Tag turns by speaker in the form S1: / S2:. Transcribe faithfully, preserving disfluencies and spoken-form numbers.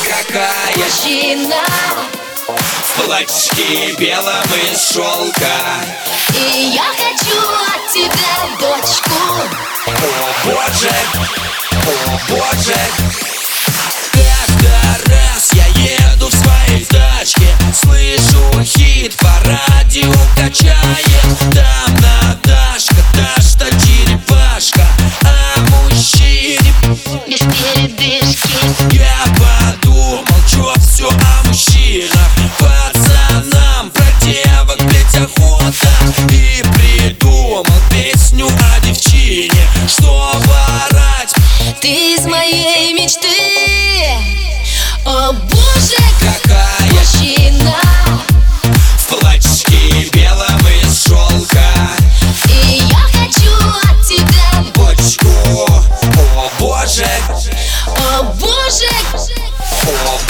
S1: какая
S2: мужчина
S1: в платьишке белом из шелка.
S2: И я хочу от тебя дочку.
S1: О боже, о боже. Как-то раз я еду в своей тачке, слышу хит по радио качает. Там Наташка, та-что черепашка, а мужчине
S2: Без передышки.
S1: я подумал, чё всё о мужчинах. Пацанам про девок петь охота. И придумал песню о девчине, чтобы орать:
S2: Ты из моей мечты. О боже,
S1: какая
S2: мужчина.
S1: в платьишке белом из шелка.
S2: И я хочу от тебя
S1: Бочку, о боже,
S2: О боже,
S1: о